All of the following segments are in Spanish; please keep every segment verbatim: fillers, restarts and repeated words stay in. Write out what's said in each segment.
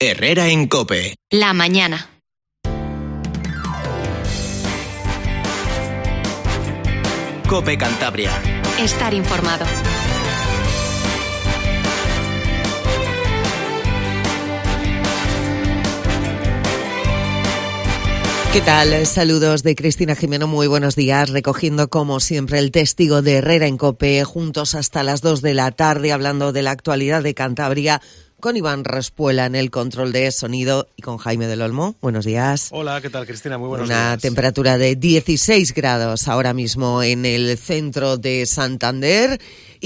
Herrera en COPE. La mañana. COPE Cantabria. Estar informado. ¿Qué tal? Saludos de Cristina Jimeno, muy buenos días, recogiendo como siempre el testigo de Herrera en COPE, juntos hasta las dos de la tarde, hablando de la actualidad de Cantabria, con Iván Respuela en el control de sonido y con Jaime del Olmo. Buenos días. Hola, ¿qué tal, Cristina? Muy buenos Una días. Una temperatura de dieciséis grados ahora mismo en el centro de Santander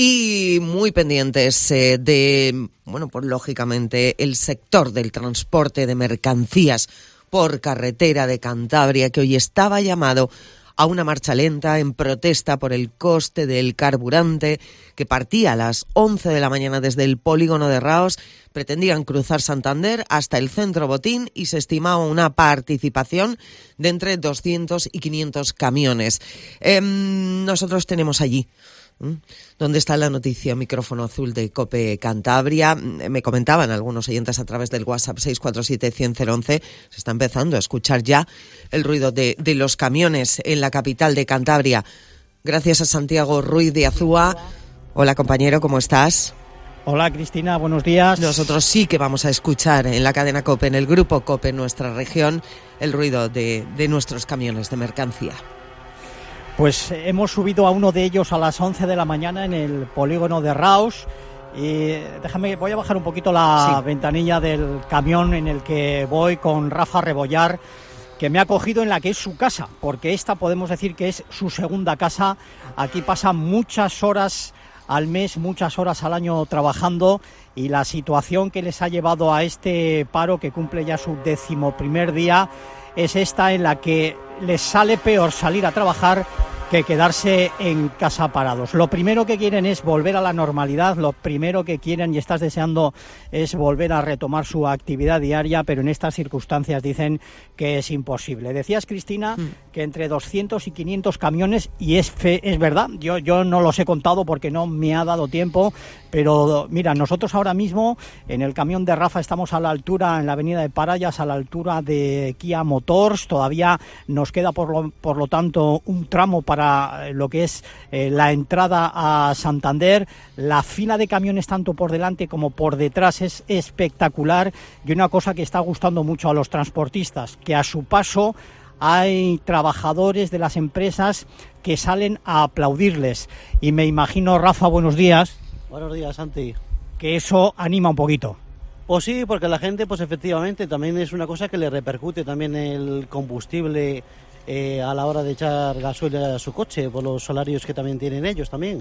y muy pendientes eh, de, bueno, pues lógicamente el sector del transporte de mercancías por carretera de Cantabria, que hoy estaba llamado a una marcha lenta en protesta por el coste del carburante, que partía a las once de la mañana desde el polígono de Raos. Pretendían cruzar Santander hasta el centro Botín y se estimaba una participación de entre doscientos y quinientos camiones. Eh, nosotros tenemos allí ¿dónde está la noticia? Micrófono azul de COPE Cantabria. Me comentaban algunos oyentes a través del WhatsApp seis cuatro siete, cien, cero once. Se está empezando a escuchar ya el ruido de, de los camiones en la capital de Cantabria. Gracias a Santiago Ruiz de Azúa. Hola, compañero, ¿cómo estás? Hola, Cristina, buenos días. Nosotros sí que vamos a escuchar en la cadena COPE, en el grupo COPE, en nuestra región, el ruido de, de nuestros camiones de mercancía. Pues hemos subido a uno de ellos a las once de la mañana en el polígono de Raos. Y déjame, voy a bajar un poquito la sí. ventanilla del camión en el que voy con Rafa Rebollar, que me ha cogido en la que es su casa, porque esta podemos decir que es su segunda casa. Aquí pasa muchas horas al mes, muchas horas al año trabajando, y la situación que les ha llevado a este paro, que cumple ya su decimoprimer día, es esta en la que les sale peor salir a trabajar que quedarse en casa parados. Lo primero que quieren es volver a la normalidad, lo primero que quieren y estás deseando es volver a retomar su actividad diaria, pero en estas circunstancias dicen que es imposible. Decías, Cristina, mm. que entre doscientos y quinientos camiones, y es fe, es verdad, yo, yo no los he contado porque no me ha dado tiempo, pero mira, nosotros ahora mismo en el camión de Rafa estamos a la altura, en la avenida de Parayas, a la altura de Kia Motors. Todavía nos queda por lo, por lo tanto un tramo para para lo que es eh, la entrada a Santander. La fila de camiones tanto por delante como por detrás es espectacular, y una cosa que está gustando mucho a los transportistas, que a su paso hay trabajadores de las empresas que salen a aplaudirles, y me imagino, Rafa, buenos días. Buenos días, Santi. Que eso anima un poquito. Pues sí, porque la gente, pues efectivamente, también es una cosa que le repercute también el combustible Eh, a la hora de echar gasolina a su coche, por los salarios que también tienen ellos también.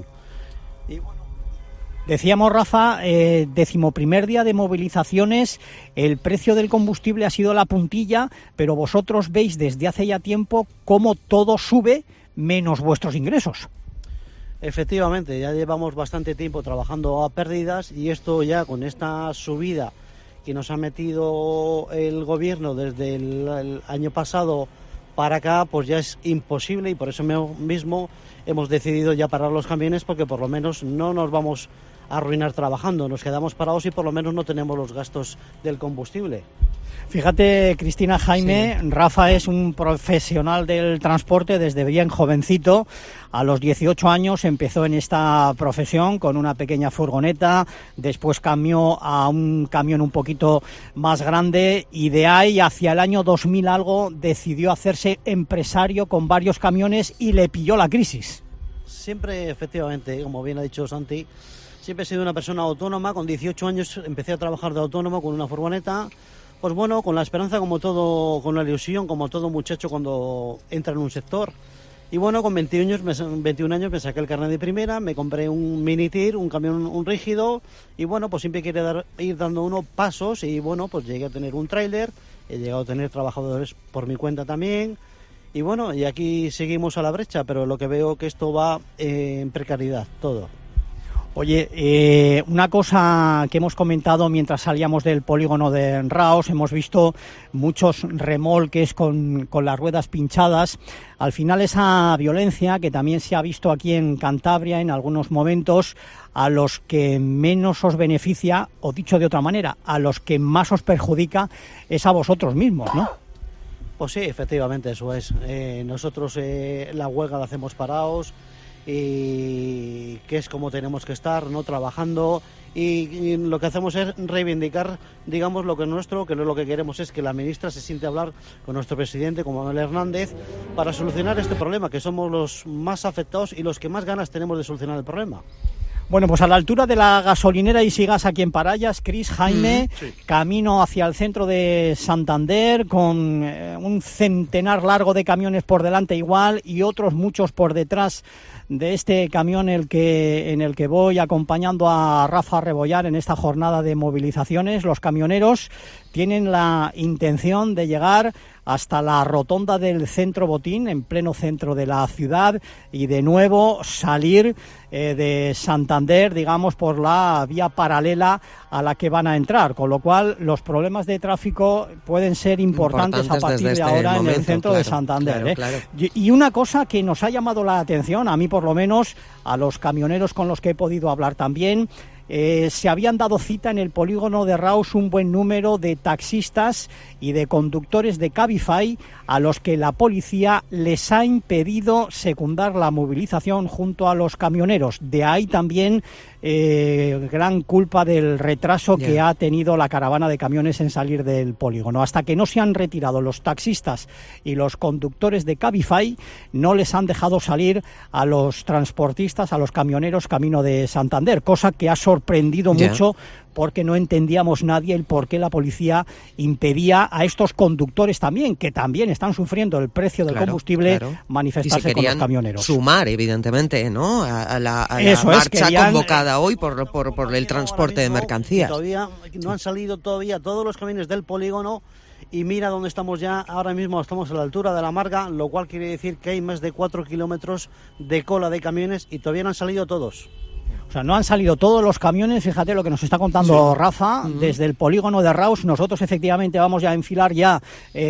Y bueno, decíamos, Rafa, eh, decimoprimer día de movilizaciones, el precio del combustible ha sido la puntilla, pero vosotros veis desde hace ya tiempo cómo todo sube menos vuestros ingresos. Efectivamente, ya llevamos bastante tiempo trabajando a pérdidas, y esto ya con esta subida que nos ha metido el gobierno desde el, el año pasado para acá, pues ya es imposible, y por eso mismo hemos decidido ya parar los camiones, porque por lo menos no nos vamos a arruinar trabajando, nos quedamos parados y por lo menos no tenemos los gastos del combustible. Fíjate, Cristina, Jaime, sí. Rafa es un profesional del transporte desde bien jovencito. A los dieciocho años empezó en esta profesión con una pequeña furgoneta, después cambió a un camión un poquito más grande, y de ahí hacia el año dos mil algo decidió hacerse empresario con varios camiones y le pilló la crisis. Siempre, efectivamente, como bien ha dicho Santi, siempre he sido una persona autónoma. Con dieciocho años empecé a trabajar de autónomo con una furgoneta. Pues bueno, con la esperanza, como todo, con la ilusión, como todo muchacho cuando entra en un sector. Y bueno, con veintiún años, me, veintiún años me saqué el carnet de primera, me compré un mini tir, un camión un rígido, y bueno, pues siempre quiere dar, ir dando unos pasos, y bueno, pues llegué a tener un tráiler, he llegado a tener trabajadores por mi cuenta también, y bueno, y aquí seguimos a la brecha, pero lo que veo que esto va eh, en precariedad, todo. Oye, eh, una cosa que hemos comentado mientras salíamos del polígono de Raos, hemos visto muchos remolques con, con las ruedas pinchadas. Al final esa violencia que también se ha visto aquí en Cantabria en algunos momentos, a los que menos os beneficia, o dicho de otra manera, a los que más os perjudica, es a vosotros mismos, ¿no? Pues sí, efectivamente, eso es. Eh, nosotros eh, la huelga la hacemos parados, y que es como tenemos que estar, no trabajando, y, y lo que hacemos es reivindicar, digamos, lo que es nuestro, que lo que queremos es que la ministra se siente a hablar con nuestro presidente, con Manuel Hernández, para solucionar este problema, que somos los más afectados y los que más ganas tenemos de solucionar el problema. Bueno, pues a la altura de la gasolinera Isigas aquí en Parayas, Cris, Jaime, mm, sí. camino hacia el centro de Santander con eh, un centenar largo de camiones por delante igual y otros muchos por detrás de este camión el que, en el que voy acompañando a Rafa Rebollar en esta jornada de movilizaciones. Los camioneros tienen la intención de llegar hasta la rotonda del Centro Botín, en pleno centro de la ciudad, y de nuevo salir eh, de Santander, digamos, por la vía paralela a la que van a entrar, con lo cual los problemas de tráfico pueden ser importantes, importantes a partir de este ahora momento, en el centro claro, de Santander. Claro, ¿eh? claro. Y una cosa que nos ha llamado la atención, a mí por lo menos, a los camioneros con los que he podido hablar también, Eh, se habían dado cita en el polígono de Raus un buen número de taxistas y de conductores de Cabify a los que la policía les ha impedido secundar la movilización junto a los camioneros. De ahí también eh, gran culpa del retraso yeah. que ha tenido la caravana de camiones en salir del polígono. Hasta que no se han retirado los taxistas y los conductores de Cabify, no les han dejado salir a los transportistas, a los camioneros camino de Santander, cosa que ha sorprendido sorprendido yeah. mucho porque no entendíamos nadie el por qué la policía impedía a estos conductores también, que también están sufriendo el precio del claro, combustible, claro. manifestarse con los camioneros. Sumar, evidentemente, ¿no? A, a la, a la marcha es, querían, convocada hoy por, por, por el transporte de mercancías. Todavía no han salido todavía todos los camiones del polígono. Y mira dónde estamos ya, ahora mismo estamos a la altura de la Marga, lo cual quiere decir que hay más de cuatro kilómetros de cola de camiones y todavía no han salido todos. O sea, no han salido todos los camiones, fíjate lo que nos está contando sí. Rafa, uh-huh. desde el polígono de Raus. Nosotros efectivamente vamos ya a enfilar ya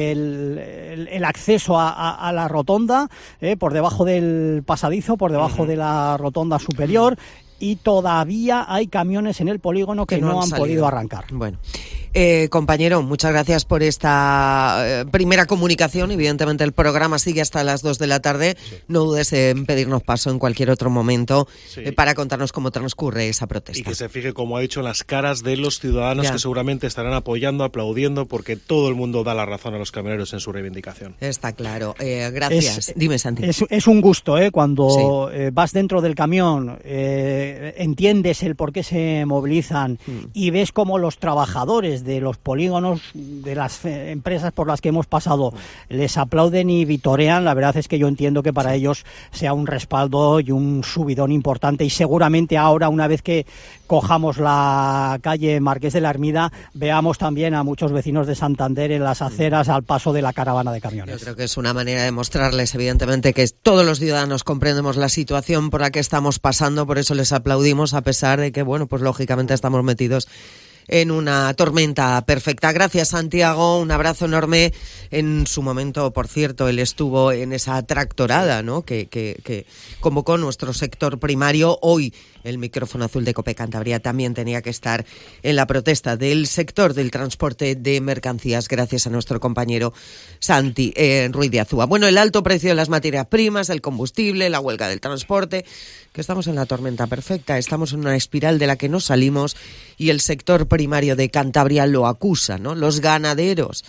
el, el, el acceso a, a, a la rotonda, eh, por debajo del pasadizo, por debajo uh-huh. de la rotonda superior, uh-huh. y todavía hay camiones en el polígono que, que no, no han, han podido arrancar. Bueno. Eh, compañero, muchas gracias por esta eh, primera comunicación. Evidentemente el programa sigue hasta las dos de la tarde. Sí. No dudes en pedirnos paso en cualquier otro momento sí. eh, para contarnos cómo transcurre esa protesta. Y que se fije, como ha dicho, en las caras de los ciudadanos ya. que seguramente estarán apoyando, aplaudiendo, porque todo el mundo da la razón a los camioneros en su reivindicación. Está claro. Eh, gracias. Es, Dime, Santi. Es, es un gusto, ¿eh? Cuando sí. eh, vas dentro del camión, eh, entiendes el por qué se movilizan mm. y ves cómo los trabajadores de los polígonos, de las empresas por las que hemos pasado, les aplauden y vitorean. La verdad es que yo entiendo que para ellos sea un respaldo y un subidón importante, y seguramente ahora, una vez que cojamos la calle Marqués de la Ermida, veamos también a muchos vecinos de Santander en las aceras al paso de la caravana de camiones. Yo creo que es una manera de mostrarles, evidentemente, que todos los ciudadanos comprendemos la situación por la que estamos pasando, por eso les aplaudimos, a pesar de que, bueno, pues lógicamente estamos metidos en una tormenta perfecta. Gracias, Santiago, un abrazo enorme. En su momento, por cierto, él estuvo en esa tractorada, ¿no?, que, que, que convocó nuestro sector primario. Hoy el micrófono azul de COPE Cantabria también tenía que estar en la protesta del sector del transporte de mercancías, gracias a nuestro compañero Santi eh, Ruiz de Azúa. Bueno, el alto precio de las materias primas, el combustible, la huelga del transporte, que estamos en la tormenta perfecta, estamos en una espiral de la que no salimos, y el sector primario de Cantabria lo acusa, ¿no? Los ganaderos.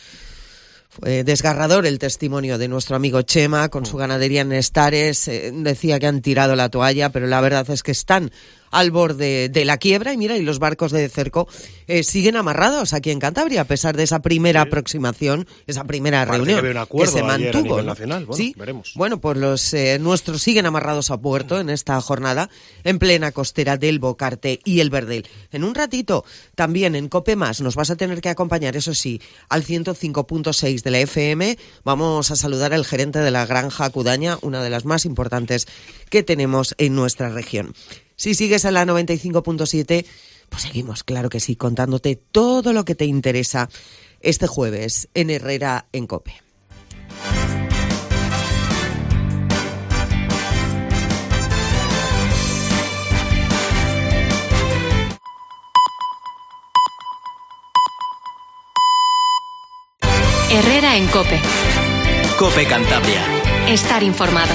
Fue desgarrador el testimonio de nuestro amigo Chema con su ganadería en Estares. Eh, decía que han tirado la toalla, pero la verdad es que están al borde de la quiebra, y mira, y los barcos de Cerco eh, siguen amarrados aquí en Cantabria, a pesar de esa primera sí. aproximación, esa primera Parece reunión que, un acuerdo que se mantuvo, a nivel ¿no? nacional. Bueno, sí, veremos. Bueno, pues los eh, nuestros siguen amarrados a puerto en esta jornada, en plena costera del Bocarte y el Verdel. En un ratito, también en COPE Más, nos vas a tener que acompañar, eso sí, al ciento cinco punto seis de la F M. Vamos a saludar al gerente de la granja Cudaña, una de las más importantes que tenemos en nuestra región. Si sigues en la noventa y cinco punto siete, pues seguimos, claro que sí, contándote todo lo que te interesa este jueves en Herrera en COPE. Herrera en COPE. COPE Cantabria. Estar informado.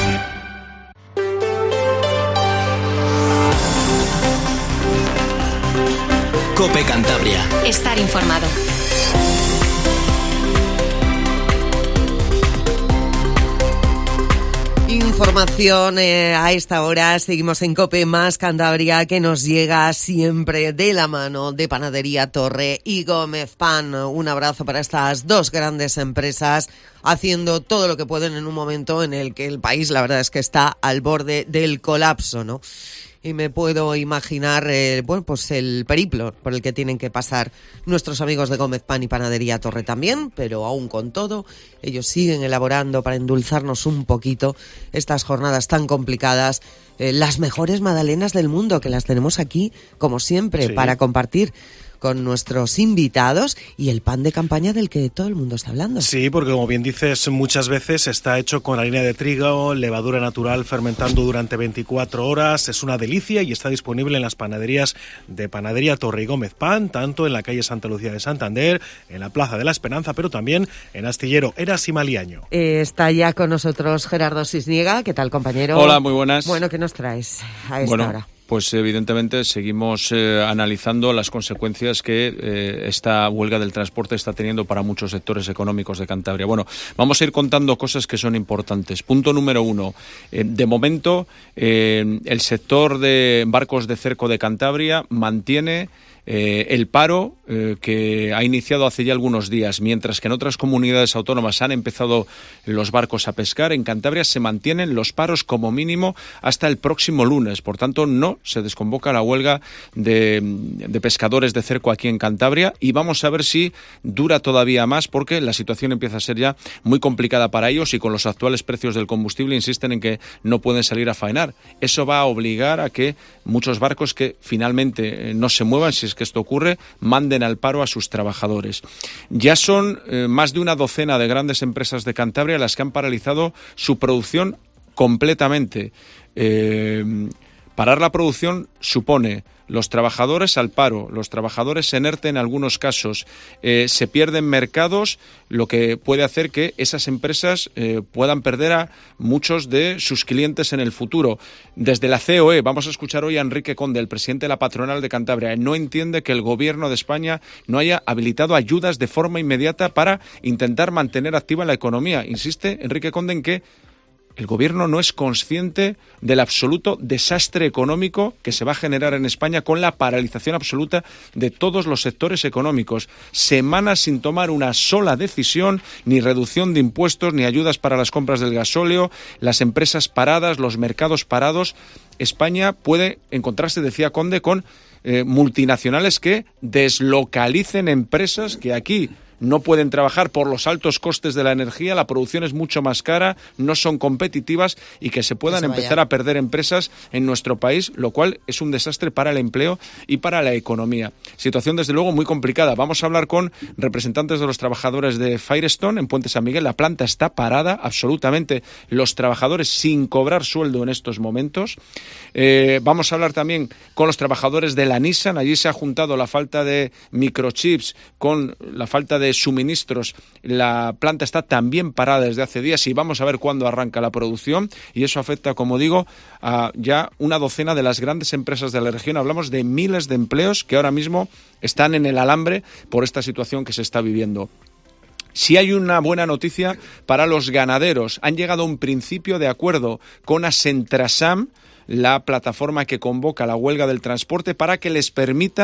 COPE Cantabria. Estar informado. Información eh, a esta hora. Seguimos en COPE más Cantabria, que nos llega siempre de la mano de Panadería Torre y Gómez Pan. Un abrazo para estas dos grandes empresas, haciendo todo lo que pueden en un momento en el que el país, la verdad es que está al borde del colapso, ¿no? Y me puedo imaginar, eh, bueno, pues el periplo por el que tienen que pasar nuestros amigos de Gómez Pan y Panadería Torre también, pero aún con todo, ellos siguen elaborando para endulzarnos un poquito estas jornadas tan complicadas, eh, las mejores magdalenas del mundo, que las tenemos aquí, como siempre, sí, para compartir con nuestros invitados, y el pan de campaña del que todo el mundo está hablando. Sí, porque como bien dices, muchas veces está hecho con harina de trigo, levadura natural, fermentando durante veinticuatro horas. Es una delicia y está disponible en las panaderías de Panadería Torre y Gómez Pan, tanto en la calle Santa Lucía de Santander, en la Plaza de la Esperanza, pero también en Astillero, Eras y Maliaño. Eh, está ya con nosotros Gerardo Cisniega. ¿Qué tal, compañero? Hola, muy buenas. Bueno, ¿qué nos traes a esta bueno, hora? Pues evidentemente seguimos eh, analizando las consecuencias que eh, esta huelga del transporte está teniendo para muchos sectores económicos de Cantabria. Bueno, vamos a ir contando cosas que son importantes. Punto número uno. Eh, de momento, eh, el sector de barcos de cerco de Cantabria mantiene Eh, el paro eh, que ha iniciado hace ya algunos días. Mientras que en otras comunidades autónomas han empezado los barcos a pescar, en Cantabria se mantienen los paros como mínimo hasta el próximo lunes. Por tanto, no se desconvoca la huelga de, de pescadores de cerco aquí en Cantabria, y vamos a ver si dura todavía más, porque la situación empieza a ser ya muy complicada para ellos, y con los actuales precios del combustible insisten en que no pueden salir a faenar. Eso va a obligar a que muchos barcos que finalmente eh, no se muevan, si es que esto ocurre, manden al paro a sus trabajadores. Ya son eh, más de una docena de grandes empresas de Cantabria las que han paralizado su producción completamente. Eh, parar la producción supone los trabajadores al paro, los trabajadores en ERTE en algunos casos, eh, se pierden mercados, lo que puede hacer que esas empresas eh, puedan perder a muchos de sus clientes en el futuro. Desde la C O E, vamos a escuchar hoy a Enrique Conde, el presidente de la patronal de Cantabria. No entiende que el gobierno de España no haya habilitado ayudas de forma inmediata para intentar mantener activa la economía. Insiste Enrique Conde en que el gobierno no es consciente del absoluto desastre económico que se va a generar en España con la paralización absoluta de todos los sectores económicos. Semanas sin tomar una sola decisión, ni reducción de impuestos, ni ayudas para las compras del gasóleo, las empresas paradas, los mercados parados. España puede encontrarse, decía Conde, con eh, multinacionales que deslocalicen empresas que aquí no pueden trabajar por los altos costes de la energía, la producción es mucho más cara, no son competitivas, y que se puedan empezar a perder empresas en nuestro país, lo cual es un desastre para el empleo y para la economía. Situación, desde luego, muy complicada. Vamos a hablar con representantes de los trabajadores de Firestone en Puente San Miguel. La planta está parada absolutamente, los trabajadores sin cobrar sueldo en estos momentos. Eh, vamos a hablar también con los trabajadores de la Nissan. Allí se ha juntado la falta de microchips con la falta de suministros. La planta está también parada desde hace días, y vamos a ver cuándo arranca la producción, y eso afecta, como digo, a ya una docena de las grandes empresas de la región. Hablamos de miles de empleos que ahora mismo están en el alambre por esta situación que se está viviendo. Si hay una buena noticia para los ganaderos. Han llegado a un principio de acuerdo con Asentrasam, la plataforma que convoca la huelga del transporte, para que les permita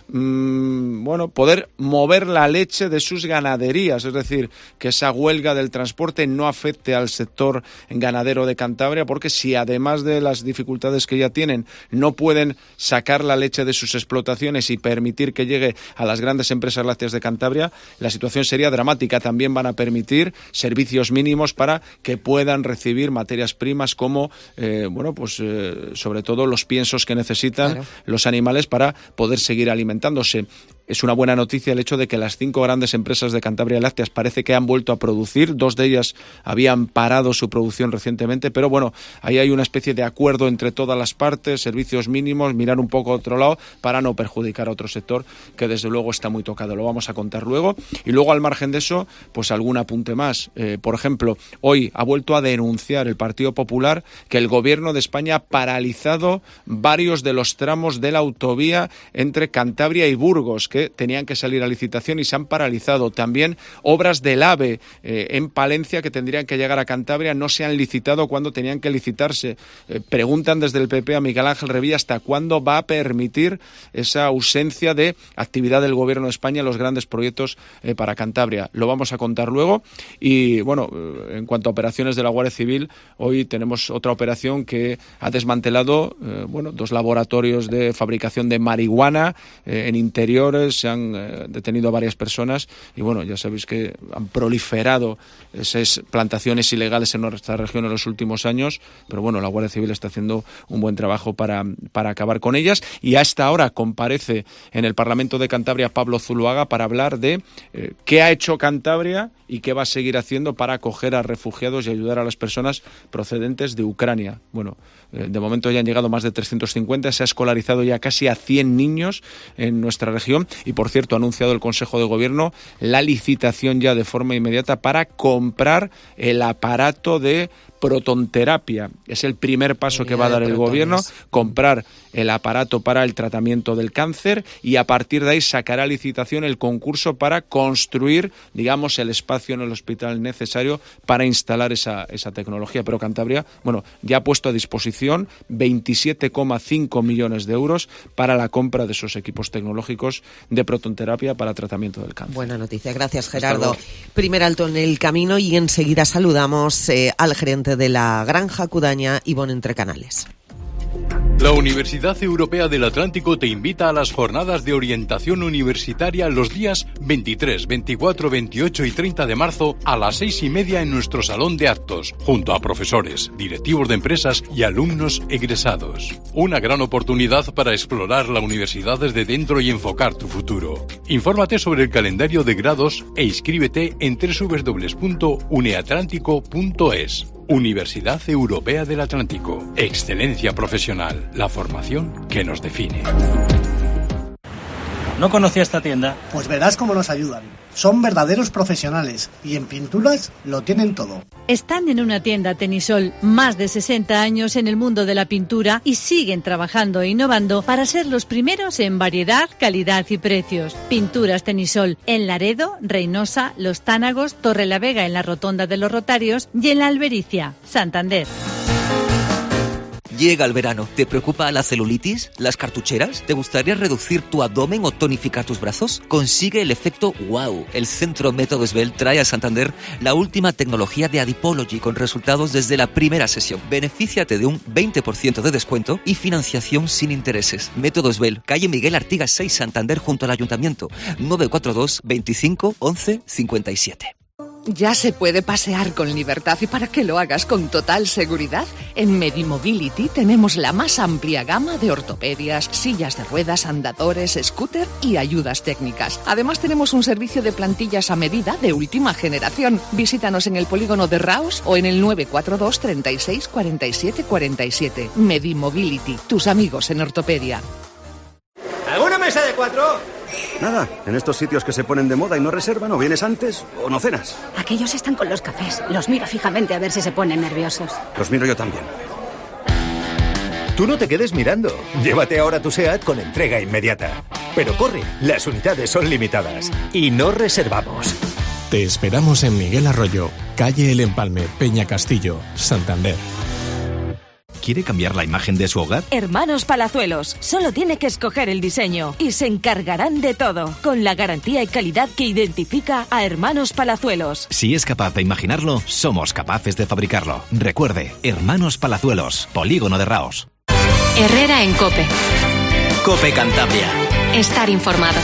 mmm, bueno, poder mover la leche de sus ganaderías, es decir, que esa huelga del transporte no afecte al sector ganadero de Cantabria, porque si además de las dificultades que ya tienen no pueden sacar la leche de sus explotaciones y permitir que llegue a las grandes empresas lácteas de Cantabria, la situación sería dramática. También van a permitir servicios mínimos para que puedan recibir materias primas como, eh, bueno, pues eh, sobre todo los piensos que necesitan claro. los animales para poder seguir alimentándose. Es una buena noticia el hecho de que las cinco grandes empresas de Cantabria Lácteas parece que han vuelto a producir. Dos de ellas habían parado su producción recientemente, pero bueno, ahí hay una especie de acuerdo entre todas las partes, servicios mínimos, mirar un poco a otro lado para no perjudicar a otro sector que desde luego está muy tocado. Lo vamos a contar luego. Y luego, al margen de eso, pues algún apunte más. Eh, por ejemplo, hoy ha vuelto a denunciar el Partido Popular que el Gobierno de España ha paralizado varios de los tramos de la autovía entre Cantabria y Burgos, que tenían que salir a licitación y se han paralizado. También obras del AVE eh, en Palencia que tendrían que llegar a Cantabria no se han licitado cuando tenían que licitarse. Eh, preguntan desde el P P a Miguel Ángel Revilla hasta cuándo va a permitir esa ausencia de actividad del Gobierno de España en los grandes proyectos eh, para Cantabria. Lo vamos a contar luego. Y bueno, eh, en cuanto a operaciones de la Guardia Civil, hoy tenemos otra operación que ha desmantelado eh, bueno, dos laboratorios de fabricación de marihuana eh, en interiores. Se han eh, detenido a varias personas y bueno, ya sabéis que han proliferado esas plantaciones ilegales en nuestra región en los últimos años, pero bueno, la Guardia Civil está haciendo un buen trabajo para, para acabar con ellas. Y a esta hora comparece en el Parlamento de Cantabria Pablo Zuluaga para hablar de eh, qué ha hecho Cantabria y qué va a seguir haciendo para acoger a refugiados y ayudar a las personas procedentes de Ucrania. Bueno, eh, de momento ya han llegado más de trescientos cincuenta, se ha escolarizado ya casi a cien niños en nuestra región y, por cierto, ha anunciado el Consejo de Gobierno la licitación ya de forma inmediata para comprar el aparato de protonterapia. Es el primer paso que va a dar el Gobierno, comprar el aparato para el tratamiento del cáncer y a partir de ahí sacará a licitación el concurso para construir, digamos, el espacio en el hospital necesario para instalar esa, esa tecnología. Pero Cantabria, bueno, ya ha puesto a disposición veintisiete coma cinco millones de euros para la compra de esos equipos tecnológicos de protonterapia para tratamiento del cáncer. Buena noticia. Gracias, Gerardo. Primer alto en el camino y enseguida saludamos eh, al gerente de la Granja Cudaña, Ivonne Entrecanales. La Universidad Europea del Atlántico te invita a las jornadas de orientación universitaria los días veintitrés, veinticuatro, veintiocho y treinta de marzo a las seis y media en nuestro salón de actos, junto a profesores, directivos de empresas y alumnos egresados. Una gran oportunidad para explorar la universidad desde dentro y enfocar tu futuro. Infórmate sobre el calendario de grados e inscríbete en doble u doble u doble u punto uneatlántico punto es. Universidad Europea del Atlántico. Excelencia profesional. La formación que nos define. ¿No conocía esta tienda? Pues verás cómo nos ayudan. Son verdaderos profesionales y en pinturas lo tienen todo. Están en una tienda Tenisol, más de sesenta años en el mundo de la pintura y siguen trabajando e innovando para ser los primeros en variedad, calidad y precios. Pinturas Tenisol en Laredo, Reynosa, Los Tánagos, Torrelavega en la Rotonda de los Rotarios y en la Albericia, Santander. Llega el verano. ¿Te preocupa la celulitis? ¿Las cartucheras? ¿Te gustaría reducir tu abdomen o tonificar tus brazos? Consigue el efecto wow. El Centro Método Svelte trae a Santander la última tecnología de Adipology con resultados desde la primera sesión. Benefíciate de un veinte por ciento de descuento y financiación sin intereses. Método Svelte, calle Miguel Artigas seis, Santander, junto al Ayuntamiento. nueve cuatro dos, veinticinco, once, cincuenta y siete. Ya se puede pasear con libertad y para que lo hagas con total seguridad, en Medimobility tenemos la más amplia gama de ortopedias, sillas de ruedas, andadores, scooter y ayudas técnicas. Además tenemos un servicio de plantillas a medida de última generación. Visítanos en el polígono de Raus o en el nueve cuatro dos, treinta y seis, cuarenta y siete, cuarenta y siete. Medimobility, tus amigos en ortopedia. ¿Alguna mesa de cuatro? Nada, en estos sitios que se ponen de moda y no reservan, o vienes antes o no cenas. Aquellos están con los cafés. Los miro fijamente a ver si se ponen nerviosos. Los miro yo también. Tú no te quedes mirando. Llévate ahora tu SEAT con entrega inmediata. Pero corre, las unidades son limitadas. Y no reservamos. Te esperamos en Miguel Arroyo, calle El Empalme, Peña Castillo, Santander. ¿Quiere cambiar la imagen de su hogar? Hermanos Palazuelos. Solo tiene que escoger el diseño y se encargarán de todo, con la garantía y calidad que identifica a Hermanos Palazuelos. Si es capaz de imaginarlo, somos capaces de fabricarlo. Recuerde, Hermanos Palazuelos, Polígono de Raos. Herrera en COPE. COPE Cantabria. Estar informado.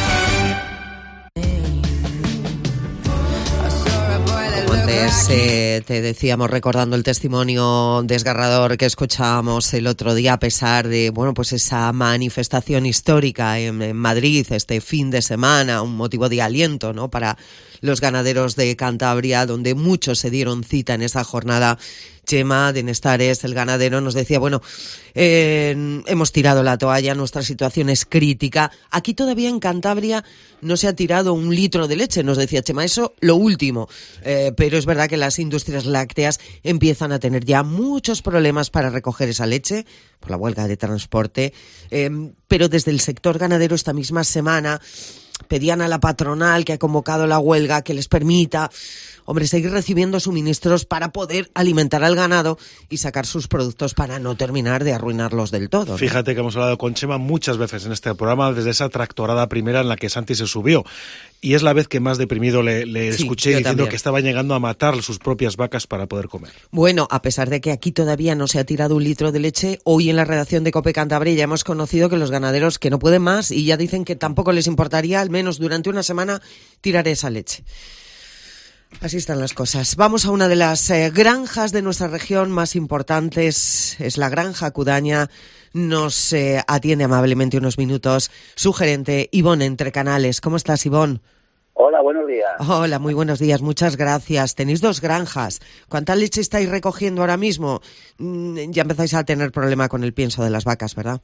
Antes eh, te decíamos, recordando el testimonio desgarrador que escuchábamos el otro día, a pesar de, bueno, pues esa manifestación histórica en, en Madrid este fin de semana, un motivo de aliento, ¿no?, para los ganaderos de Cantabria, donde muchos se dieron cita en esa jornada. Chema de Nestares, el ganadero, nos decía, bueno, eh, hemos tirado la toalla, nuestra situación es crítica. Aquí todavía en Cantabria no se ha tirado un litro de leche, nos decía Chema, eso lo último. Eh, pero es verdad que las industrias lácteas empiezan a tener ya muchos problemas para recoger esa leche por la huelga de transporte. Eh, pero desde el sector ganadero esta misma semana pedían a la patronal que ha convocado la huelga que les permita, hombre, seguir recibiendo suministros para poder alimentar al ganado y sacar sus productos para no terminar de arruinarlos del todo, ¿no? Fíjate que hemos hablado con Chema muchas veces en este programa, desde esa tractorada primera en la que Santi se subió. Y es la vez que más deprimido le, le Sí, escuché yo diciendo también. que estaba llegando a matar sus propias vacas para poder comer. Bueno, a pesar de que aquí todavía no se ha tirado un litro de leche, hoy en la redacción de COPE Cantabria ya hemos conocido que los ganaderos que no pueden más y ya dicen que tampoco les importaría, al menos durante una semana, tirar esa leche. Así están las cosas. Vamos a una de las eh, granjas de nuestra región más importantes, es la Granja Cudaña. Nos eh, atiende amablemente unos minutos su gerente, Ivonne Entre Canales. ¿Cómo estás, Ivonne? Hola, buenos días. Hola, muy buenos días, muchas gracias. Tenéis dos granjas. ¿Cuánta leche estáis recogiendo ahora mismo? Mm, ya empezáis a tener problema con el pienso de las vacas, ¿verdad?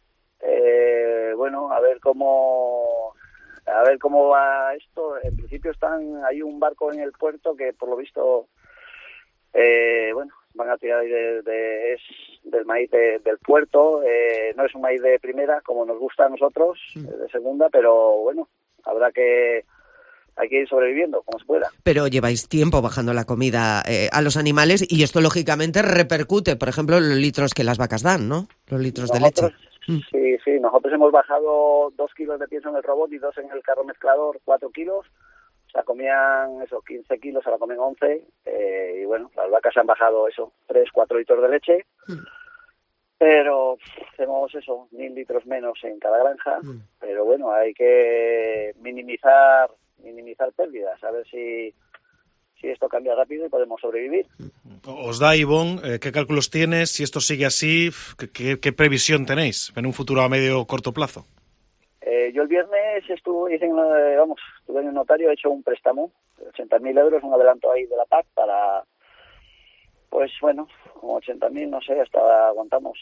Eh, bueno, a ver cómo a ver cómo va esto. En principio están hay un barco en el puerto que por lo visto eh, bueno, van a tirar de, de es del maíz de, del puerto. Eh, no es un maíz de primera como nos gusta a nosotros, sí. De segunda, pero bueno, habrá que hay que ir sobreviviendo como se pueda. Pero lleváis tiempo bajando la comida eh, a los animales y esto lógicamente repercute, por ejemplo, en los litros que las vacas dan, ¿no? Los litros nosotros, de leche. Sí, sí, nosotros hemos bajado dos kilos de pienso en el robot y dos en el carro mezclador, cuatro kilos. O sea, comían eso, quince kilos, ahora comen once. Eh, y bueno, las vacas han bajado eso, tres, cuatro litros de leche. Mm. Pero pff, hacemos eso, mil litros menos en cada granja. Mm. Pero bueno, hay que minimizar minimizar pérdidas, a ver si, si esto cambia rápido y podemos sobrevivir. Os da, Ivonne, eh, ¿qué cálculos tienes? Si esto sigue así, ¿qué, qué, qué previsión tenéis en un futuro a medio o corto plazo? Eh, yo el viernes estuve, dicen, eh, vamos, estuve en el notario, he hecho un préstamo de ochenta mil euros, un adelanto ahí de la P A C para, pues bueno, como ochenta mil, no sé, hasta aguantamos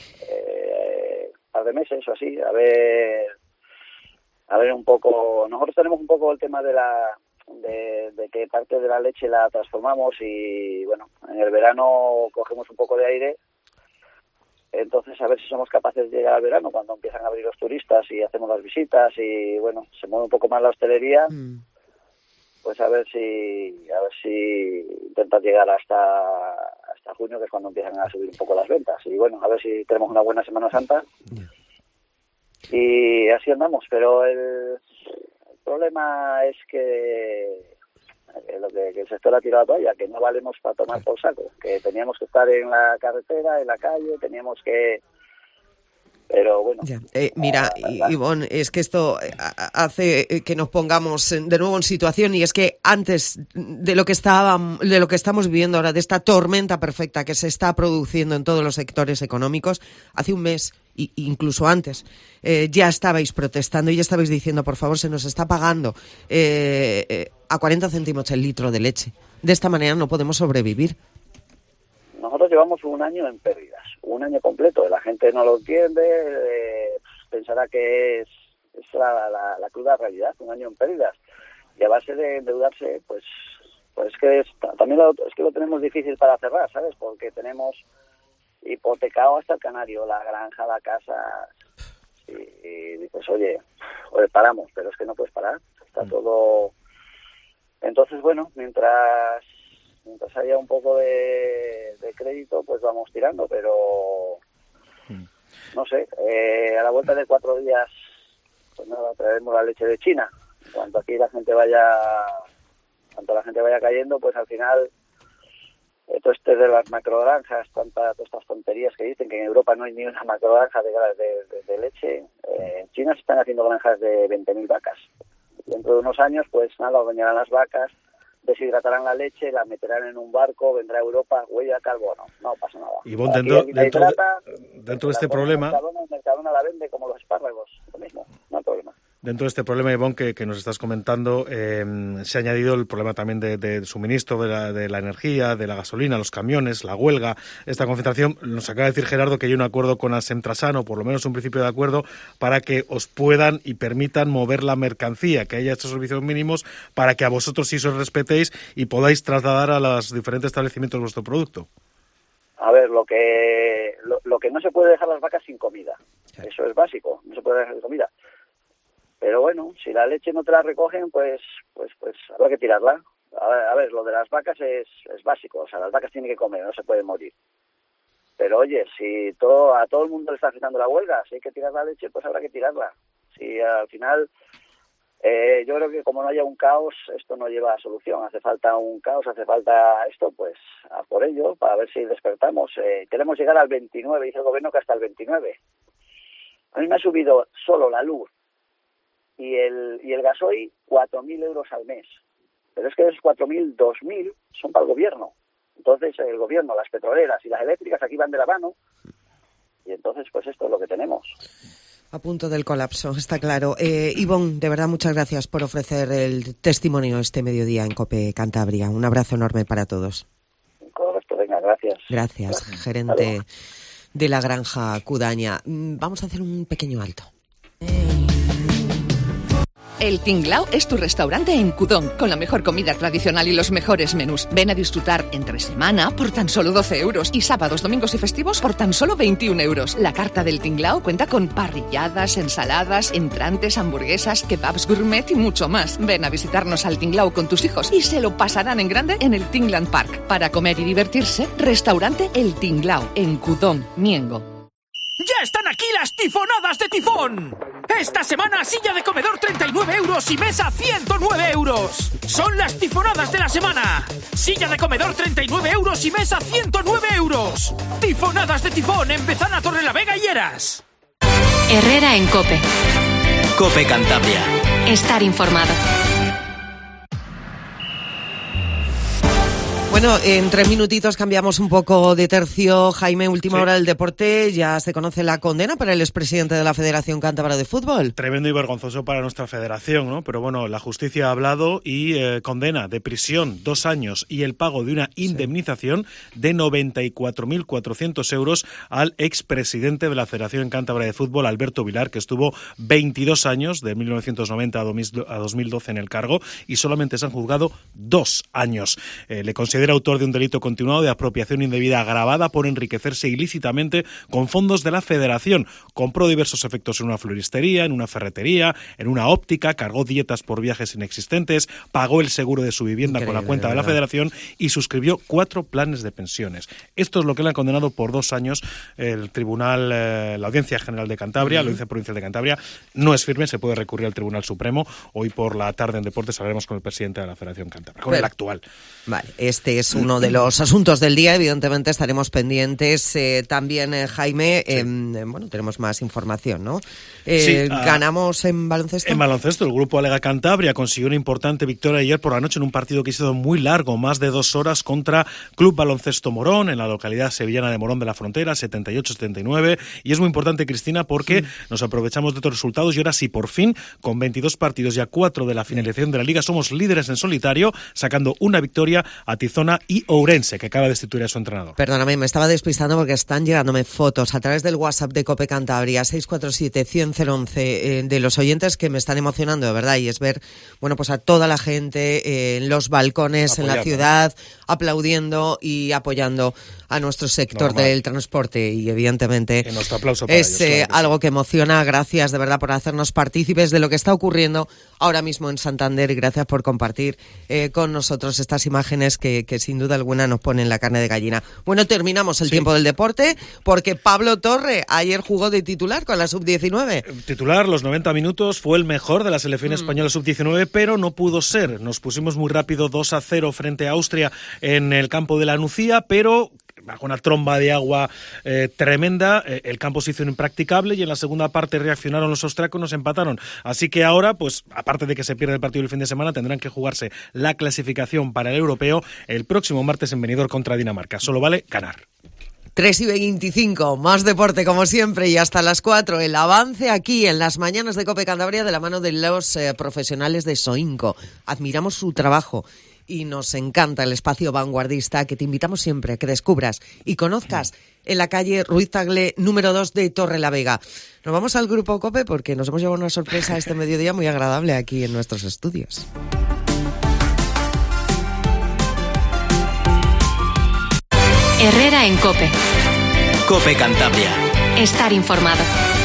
eh, un par de meses o así, a ver... A ver un poco, nosotros tenemos un poco el tema de la de, de que parte de la leche la transformamos y bueno, en el verano cogemos un poco de aire, entonces a ver si somos capaces de llegar al verano cuando empiezan a abrir los turistas y hacemos las visitas y bueno, se mueve un poco más la hostelería, mm. pues a ver si a ver si intentar llegar hasta hasta junio, que es cuando empiezan a subir un poco las ventas y bueno, a ver si tenemos una buena Semana Santa. Yeah. Y así andamos, pero el, el problema es que, que, lo que, que el sector ha tirado la toalla, que no valemos para tomar por saco, que teníamos que estar en la carretera, en la calle, teníamos que... Pero bueno. Ya. Eh, mira, Ivonne, es que esto hace que nos pongamos de nuevo en situación y es que antes de lo que estaba, de lo que estamos viviendo ahora, de esta tormenta perfecta que se está produciendo en todos los sectores económicos, hace un mes e incluso antes eh, ya estabais protestando y ya estabais diciendo, por favor, se nos está pagando eh, eh, a cuarenta céntimos el litro de leche. De esta manera no podemos sobrevivir. Nosotros llevamos un año en pérdidas, un año completo. La gente no lo entiende, eh, pensará que es, es la, la, la cruda realidad, un año en pérdidas. Y a base de endeudarse, pues pues que es, también lo, es que lo tenemos difícil para cerrar, ¿sabes? Porque tenemos hipotecado hasta el canario, la granja, la casa. Y, y dices, oye, oye, paramos, pero es que no puedes parar. Está todo... Entonces, bueno, mientras... mientras haya un poco de, de crédito, pues vamos tirando, pero no sé, eh, a la vuelta de cuatro días, pues nada, traeremos la leche de China. Cuanto aquí la gente vaya, cuanto la gente vaya cayendo, pues al final, eh, todo este de las macrogranjas, tanta, todas estas tonterías que dicen que en Europa no hay ni una macrogranja de, de, de, de leche, eh, en China se están haciendo granjas de veinte mil vacas. Dentro de unos años, pues nada, bañarán las vacas, deshidratarán la leche, la meterán en un barco, vendrá a Europa, huella de carbono, no pasa nada. Y bueno, dentro, dentro, hidrata, de, dentro de este problema... Mercadona, Mercadona la vende como los espárragos, lo mismo, no hay problema. Dentro de este problema, Ivonne, que, que nos estás comentando, eh, se ha añadido el problema también de, de suministro de la, de la energía, de la gasolina, los camiones, la huelga, esta concentración. Nos acaba de decir Gerardo que hay un acuerdo con Asemtrasan, o por lo menos un principio de acuerdo, para que os puedan y permitan mover la mercancía, que haya estos servicios mínimos, para que a vosotros sí os respetéis y podáis trasladar a los diferentes establecimientos vuestro producto. A ver, lo que lo, lo que no se puede dejar las vacas sin comida, eso es básico, no se puede dejar sin comida. Pero bueno, si la leche no te la recogen, pues pues pues habrá que tirarla. A ver, a ver, lo de las vacas es, es básico, o sea, las vacas tienen que comer, no se pueden morir. Pero oye, si todo a todo el mundo le está afectando la huelga, si hay que tirar la leche, pues habrá que tirarla. Si al final, eh, yo creo que como no haya un caos, esto no lleva a solución. Hace falta un caos, hace falta esto, pues a por ello, para ver si despertamos. Eh, queremos llegar al veintinueve, dice el gobierno que hasta el veintinueve. A mí me ha subido solo la luz y el y el gasoil cuatro mil euros al mes, pero es que esos cuatro mil, dos mil son para el gobierno. Entonces el gobierno, las petroleras y las eléctricas aquí van de la mano, y entonces pues esto es lo que tenemos. A punto del colapso, está claro. Eh, Ivonne, de verdad muchas gracias por ofrecer el testimonio este mediodía en COPE Cantabria. Un abrazo enorme para todos. Correcto, venga, gracias. Gracias, gracias. Gerente de la granja Cudaña. Vamos a hacer un pequeño alto. El Tinglao es tu restaurante en Cudón, con la mejor comida tradicional y los mejores menús. Ven a disfrutar entre semana por tan solo doce euros y sábados, domingos y festivos por tan solo veintiún euros. La carta del Tinglao cuenta con parrilladas, ensaladas, entrantes, hamburguesas, kebabs gourmet y mucho más. Ven a visitarnos al Tinglao con tus hijos y se lo pasarán en grande en el Tingland Park. Para comer y divertirse, restaurante El Tinglao, en Cudón, Miengo. ¡Ya están aquí las tifonadas de Tifón! Esta semana silla de comedor treinta y nueve euros y mesa ciento nueve euros. Son las tifonadas de la semana. Silla de comedor treinta y nueve euros y mesa ciento nueve euros. Tifonadas de Tifón en Bezana, Torrelavega y Heras. Herrera en COPE. COPE Cantabria. Estar informado. Bueno, en tres minutitos cambiamos un poco de tercio. Jaime, última sí. hora del deporte. Ya se conoce la condena para el expresidente de la Federación Cántabra de Fútbol. Tremendo y vergonzoso para nuestra federación, ¿no? Pero bueno, la justicia ha hablado y eh, condena de prisión dos años y el pago de una indemnización sí. de noventa y cuatro mil cuatrocientos euros al expresidente de la Federación Cántabra de Fútbol, Alberto Vilar, que estuvo veintidós años, de mil novecientos noventa a dos mil doce en el cargo, y solamente se han juzgado dos años. Eh, le considera Era autor de un delito continuado de apropiación indebida agravada por enriquecerse ilícitamente con fondos de la Federación. Compró diversos efectos en una floristería, en una ferretería, en una óptica, cargó dietas por viajes inexistentes, pagó el seguro de su vivienda Increíble, con la cuenta de la Federación y suscribió cuatro planes de pensiones. Esto es lo que le han condenado por dos años el Tribunal, eh, la Audiencia General de Cantabria, uh-huh. la Audiencia Provincial de Cantabria. No es firme, se puede recurrir al Tribunal Supremo. Hoy por la tarde en Deportes hablaremos con el presidente de la Federación Cántabra, con Pero, el actual. Vale, este es uno de los asuntos del día, evidentemente estaremos pendientes. Eh, también, eh, Jaime, sí. eh, bueno, tenemos más información, ¿no? Eh, sí, uh, ¿Ganamos en baloncesto? En baloncesto, el grupo Alega Cantabria consiguió una importante victoria ayer por la noche en un partido que ha sido muy largo, más de dos horas, contra Club Baloncesto Morón, en la localidad sevillana de Morón de la Frontera, setenta y ocho a setenta y nueve. Y es muy importante, Cristina, porque sí. nos aprovechamos de estos resultados y ahora sí, por fin, con veintidós partidos y a cuatro de la finalización de la Liga, somos líderes en solitario, sacando una victoria a Tizona y Ourense, que acaba de destituir a su entrenador. Perdóname, me estaba despistando porque están llegándome fotos a través del WhatsApp de COPE Cantabria, seis cuatro siete, cien, cero once, eh, de los oyentes que me están emocionando, de verdad, y es ver, bueno, pues a toda la gente eh, en los balcones, apoyando en la ciudad, aplaudiendo y apoyando a nuestro sector Normal. del transporte, y evidentemente nuestro aplauso para es ellos, claro eh, que algo sí. que emociona. Gracias de verdad por hacernos partícipes de lo que está ocurriendo ahora mismo en Santander, y gracias por compartir eh, con nosotros estas imágenes que, que que sin duda alguna nos ponen la carne de gallina. Bueno, terminamos el sí. tiempo del deporte porque Pablo Torre ayer jugó de titular con la sub diecinueve. Titular, los noventa minutos, fue el mejor de la selección mm. española sub diecinueve, pero no pudo ser. Nos pusimos muy rápido dos a cero frente a Austria en el campo de la Nucía, pero bajo una tromba de agua eh, tremenda, eh, el campo se hizo impracticable y en la segunda parte reaccionaron los austriacos y nos empataron. Así que ahora, pues aparte de que se pierde el partido el fin de semana, tendrán que jugarse la clasificación para el europeo el próximo martes en Benidorm contra Dinamarca. Solo vale ganar. tres y veinticinco, más deporte como siempre y hasta las cuatro. El avance aquí en las mañanas de COPE Cantabria de la mano de los eh, profesionales de Soinco. Admiramos su trabajo y nos encanta el espacio vanguardista que te invitamos siempre a que descubras y conozcas en la calle Ruiz Tagle número dos de Torrelavega. Nos vamos al Grupo COPE porque nos hemos llevado una sorpresa este mediodía muy agradable aquí en nuestros estudios. Herrera en COPE. COPE Cantabria. Estar informado.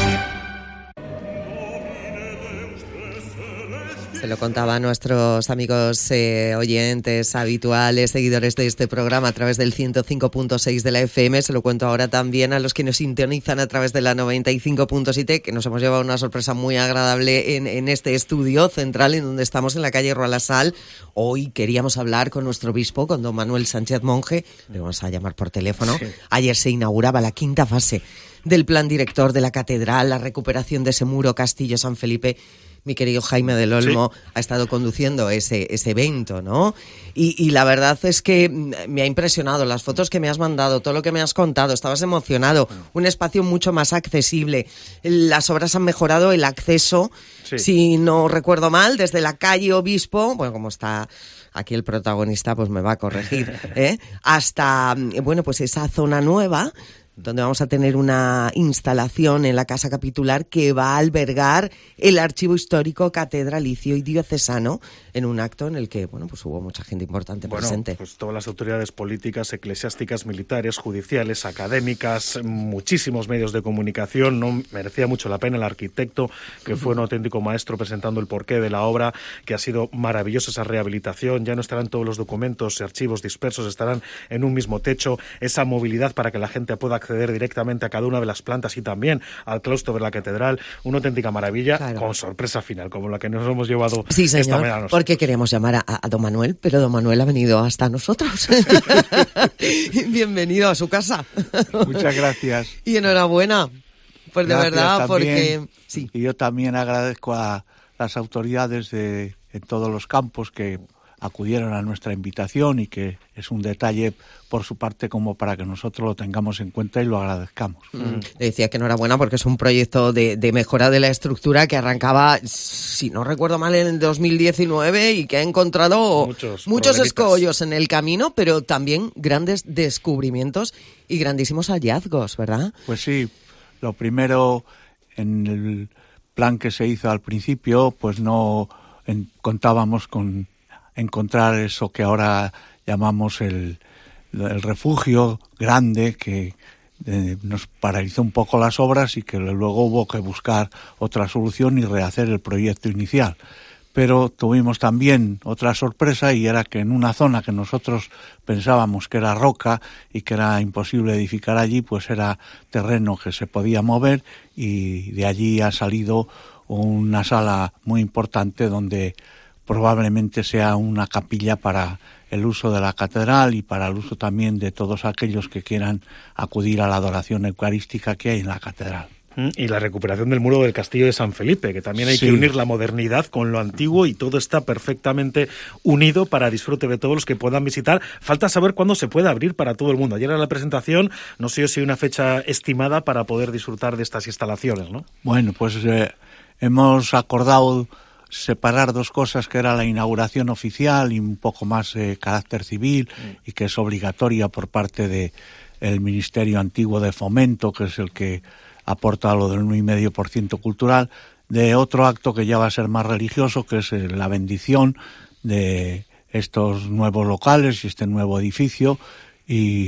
Se lo contaba a nuestros amigos eh, oyentes habituales, seguidores de este programa a través del ciento cinco punto seis de la F M. Se lo cuento ahora también a los que nos sintonizan a través de la noventa y cinco punto siete, que nos hemos llevado una sorpresa muy agradable en, en este estudio central en donde estamos en la calle Roalasal. Hoy queríamos hablar con nuestro obispo, con don Manuel Sánchez Monje. Le vamos a llamar por teléfono. Sí. Ayer se inauguraba la quinta fase del plan director de la catedral, la recuperación de ese muro Castillo San Felipe. Mi querido Jaime del Olmo sí. ha estado conduciendo ese, ese evento, ¿no? Y, y la verdad es que me ha impresionado las fotos que me has mandado, todo lo que me has contado, estabas emocionado, un espacio mucho más accesible. Las obras han mejorado el acceso, sí. si no recuerdo mal, desde la calle Obispo, bueno, como está aquí el protagonista, pues me va a corregir, ¿eh? hasta, bueno, pues esa zona nueva, donde vamos a tener una instalación en la Casa Capitular que va a albergar el archivo histórico catedralicio y diocesano en un acto en el que, bueno, pues hubo mucha gente importante bueno, presente. Pues todas las autoridades políticas, eclesiásticas, militares, judiciales, académicas, muchísimos medios de comunicación. No merecía mucho la pena el arquitecto, que fue un auténtico maestro presentando el porqué de la obra, que ha sido maravillosa esa rehabilitación. Ya no estarán todos los documentos y archivos dispersos, estarán en un mismo techo. Esa movilidad para que la gente pueda acceder directamente a cada una de las plantas y también al claustro de la catedral, una auténtica maravilla, claro. con sorpresa final, como la que nos hemos llevado sí, señor, esta mañana. Porque queríamos llamar a, a don Manuel, pero don Manuel ha venido hasta nosotros. Bienvenido a su casa. Muchas gracias. Y enhorabuena, pues de gracias verdad, también, porque... Sí. Y yo también agradezco a las autoridades de en todos los campos que acudieron a nuestra invitación y que es un detalle por su parte como para que nosotros lo tengamos en cuenta y lo agradezcamos. Mm. Le decía que enhorabuena porque es un proyecto de, de mejora de la estructura que arrancaba, si no recuerdo mal, en el dos mil diecinueve y que ha encontrado muchos, muchos escollos en el camino, pero también grandes descubrimientos y grandísimos hallazgos, ¿verdad? Pues sí, lo primero, en el plan que se hizo al principio, pues no en, contábamos con encontrar eso que ahora llamamos el, el refugio grande que eh, nos paralizó un poco las obras y que luego hubo que buscar otra solución y rehacer el proyecto inicial. Pero tuvimos también otra sorpresa y era que en una zona que nosotros pensábamos que era roca y que era imposible edificar allí, pues era terreno que se podía mover y de allí ha salido una sala muy importante donde probablemente sea una capilla para el uso de la catedral y para el uso también de todos aquellos que quieran acudir a la adoración eucarística que hay en la catedral. Y la recuperación del muro del Castillo de San Felipe, que también hay sí. que unir la modernidad con lo antiguo y todo está perfectamente unido para disfrute de todos los que puedan visitar. Falta saber cuándo se puede abrir para todo el mundo. Ayer era la presentación, no sé si hay una fecha estimada para poder disfrutar de estas instalaciones, ¿no? Bueno, pues eh, hemos acordado separar dos cosas, que era la inauguración oficial y un poco más de eh, carácter civil y que es obligatoria por parte de el Ministerio Antiguo de Fomento, que es el que aporta lo del uno coma cinco por ciento cultural, de otro acto que ya va a ser más religioso, que es eh, la bendición de estos nuevos locales y este nuevo edificio, y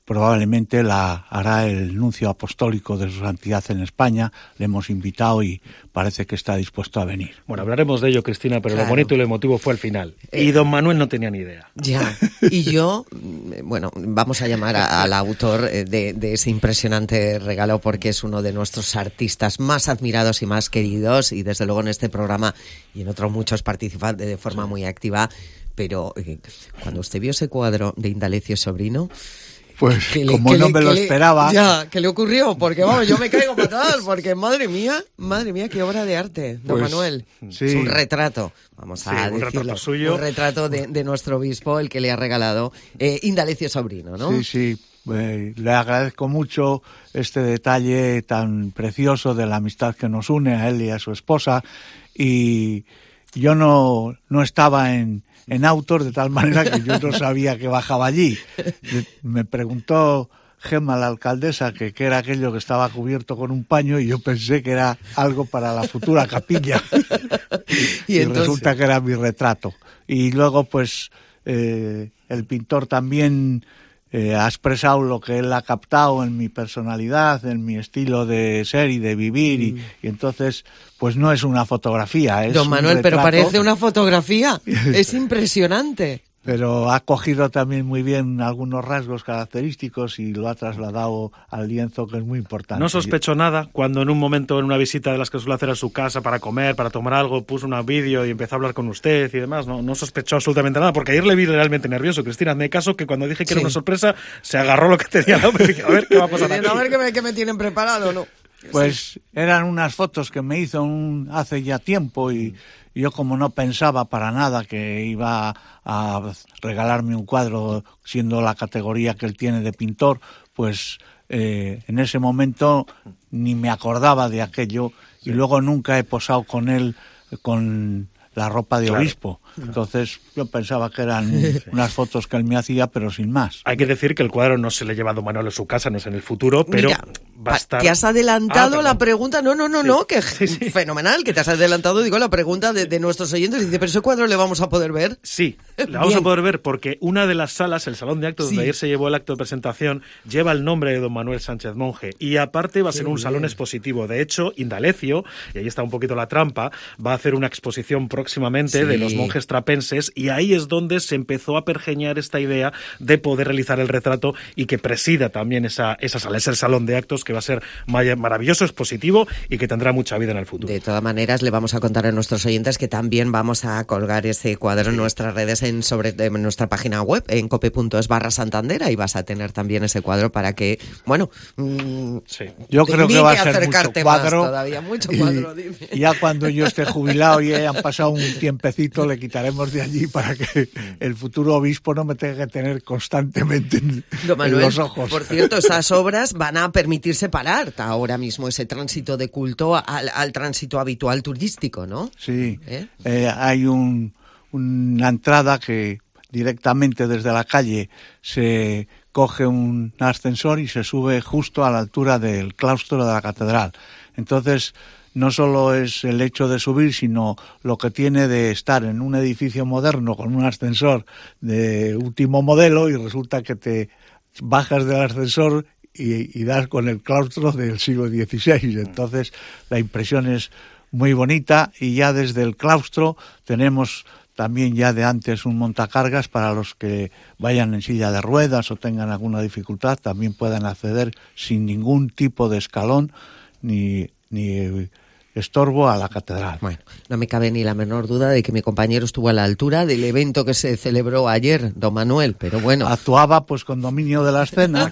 probablemente la hará el nuncio apostólico de su santidad en España. Le hemos invitado y parece que está dispuesto a venir. Bueno, hablaremos de ello, Cristina, pero Claro. lo bonito y lo emotivo fue el final. Y don Manuel no tenía ni idea. Ya, y yo, bueno, vamos a llamar a- al autor eh, de, de ese impresionante regalo porque es uno de nuestros artistas más admirados y más queridos y desde luego en este programa y en otros muchos participa de, de forma muy activa, pero eh, cuando usted vio ese cuadro de Indalecio Sobrino... Pues que le- como que no le- me que lo le- esperaba... Ya, ¿qué le ocurrió? Porque vamos, yo me caigo para atrás, porque madre mía, madre mía, qué obra de arte, don Pues, Manuel. sí. Es un retrato, vamos Sí, a un decirlo, retrato suyo. un retrato de, de nuestro obispo, el que le ha regalado eh, Indalecio Sobrino, ¿no? Sí, sí, eh, le agradezco mucho este detalle tan precioso de la amistad que nos une a él y a su esposa, y yo no, no estaba en, en Autor, de tal manera que yo no sabía que bajaba allí. Me preguntó Gemma, la alcaldesa, que qué era aquello que estaba cubierto con un paño, y yo pensé que era algo para la futura capilla. Y y entonces- resulta que era mi retrato. Y luego, pues, eh, el pintor también eh, ha expresado lo que él ha captado en mi personalidad, en mi estilo de ser y de vivir, y, y entonces, pues no es una fotografía, es Don Manuel, un pero retrato, parece una fotografía, es impresionante. pero ha cogido también muy bien algunos rasgos característicos y lo ha trasladado al lienzo, que es muy importante. No sospechó nada cuando en un momento, en una visita de las que suele hacer a su casa para comer, para tomar algo, puso un vídeo y empezó a hablar con usted y demás. No, no sospechó absolutamente nada, porque ayer le vi realmente nervioso. Cristina, hazme caso que cuando dije que Sí. era una sorpresa, se agarró lo que tenía al hombro y dije, a ver qué va a pasar aquí. Diciendo, a ver qué me, qué me tienen preparado, ¿no? Pues eran unas fotos que me hizo un, hace ya tiempo, y yo, como no pensaba para nada que iba a regalarme un cuadro siendo la categoría que él tiene de pintor, pues eh, en ese momento ni me acordaba de aquello, y luego nunca he posado con él con la ropa de Claro. obispo. Entonces yo pensaba que eran unas fotos que él me hacía, pero sin más. Hay que decir que el cuadro no se le lleva a don Manuel a su casa, no es en el futuro, pero Mira, va a estar... Te has adelantado Ah, la perdón. pregunta. No, no, no, Sí. no, que Sí, sí. fenomenal, que te has adelantado, digo, la pregunta de, de nuestros oyentes. Dice, pero ese cuadro le vamos a poder ver. Sí, la vamos Bien. a poder ver porque una de las salas, el salón de actos Sí. donde ayer se llevó el acto de presentación, lleva el nombre de don Manuel Sánchez Monje, y aparte va a ser Qué un bien. salón expositivo. De hecho, Indalecio, y ahí está un poquito la trampa, va a hacer una exposición próximamente Sí. de los monjes trapenses, y ahí es donde se empezó a pergeñar esta idea de poder realizar el retrato y que presida también esa, esa sala, ese salón de actos que va a ser maya- maravilloso, expositivo y que tendrá mucha vida en el futuro. De todas maneras, le vamos a contar a nuestros oyentes que también vamos a colgar ese cuadro en nuestras redes, en, sobre, en nuestra página web, en cope punto es barra Santander. Ahí vas a tener también ese cuadro para que, bueno, mm, Sí. Yo te creo que invite va a a ser mucho acercarte cuadro. más todavía, mucho y- cuadro, dime. y ya cuando yo esté jubilado y hayan pasado un tiempecito, le quitaremos de allí para que el futuro obispo no me tenga que tener constantemente en, Don en Manuel, los ojos. por cierto, esas obras van a permitir separar ahora mismo ese tránsito de culto al, al tránsito habitual turístico, ¿no? Sí, ¿Eh? eh, hay un, una entrada que directamente desde la calle se coge un ascensor y se sube justo a la altura del claustro de la catedral. Entonces, no solo es el hecho de subir, sino lo que tiene de estar en un edificio moderno con un ascensor de último modelo, y resulta que te bajas del ascensor y, y das con el claustro del siglo dieciséis. Entonces, la impresión es muy bonita, y ya desde el claustro tenemos también ya de antes un montacargas para los que vayan en silla de ruedas o tengan alguna dificultad, también puedan acceder sin ningún tipo de escalón ni, ni estorbo a la catedral. Bueno, no me cabe ni la menor duda de que mi compañero estuvo a la altura del evento que se celebró ayer, don Manuel, pero bueno. Actuaba pues con dominio de la escena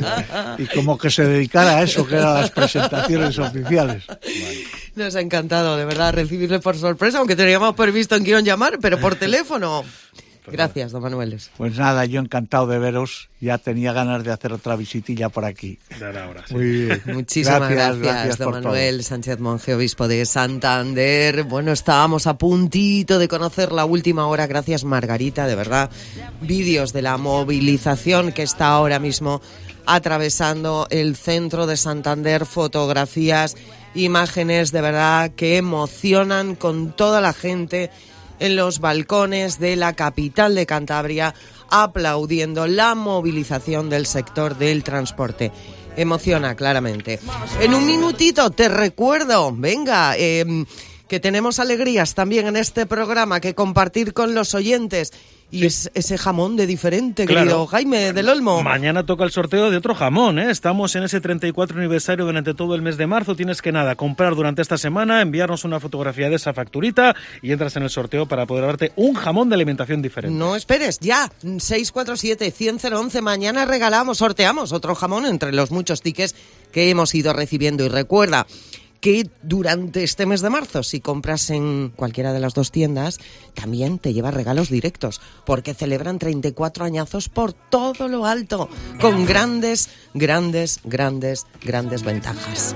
y como que se dedicara a eso, que eran las presentaciones oficiales. Nos ha encantado, de verdad, recibirle por sorpresa, aunque teníamos previsto en guión llamar, pero por teléfono. Gracias, don Manuel. Pues nada, yo encantado de veros. Ya tenía ganas de hacer otra visitilla por aquí. Ahora, sí. Muy bien. Muchísimas gracias, gracias don por Manuel todo. Sánchez Monje, obispo de Santander. Bueno, estábamos a puntito de conocer la última hora. Gracias, Margarita, de verdad. Vídeos de la movilización que está ahora mismo atravesando el centro de Santander, fotografías, imágenes de verdad que emocionan con toda la gente en los balcones de la capital de Cantabria, aplaudiendo la movilización del sector del transporte. Emociona claramente. En un minutito te recuerdo, venga, eh, que tenemos alegrías también en este programa que compartir con los oyentes. Y sí. es ese jamón de diferente, claro. Querido Jaime del Olmo. Mañana toca el sorteo de otro jamón, ¿eh? Estamos en ese treinta y cuatro aniversario durante todo el mes de marzo. Tienes que nada, comprar durante esta semana, enviarnos una fotografía de esa facturita y entras en el sorteo para poder darte un jamón de alimentación diferente. No esperes, ya, seis cuatro siete, cien, cero once, mañana regalamos, sorteamos otro jamón entre los muchos tickets que hemos ido recibiendo. Y recuerda que durante este mes de marzo, si compras en cualquiera de las dos tiendas, también te lleva regalos directos, porque celebran treinta y cuatro añazos por todo lo alto, con grandes, grandes, grandes, grandes ventajas.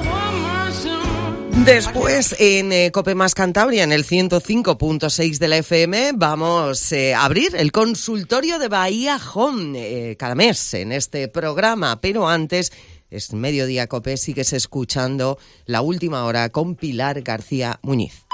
Después, en eh, COPE Más Cantabria, en el ciento cinco punto seis de la F M, vamos eh, a abrir el consultorio de Bahía Home eh, cada mes en este programa, pero antes... Es Mediodía Cope, sigues escuchando La Última Hora con Pilar García Muñiz.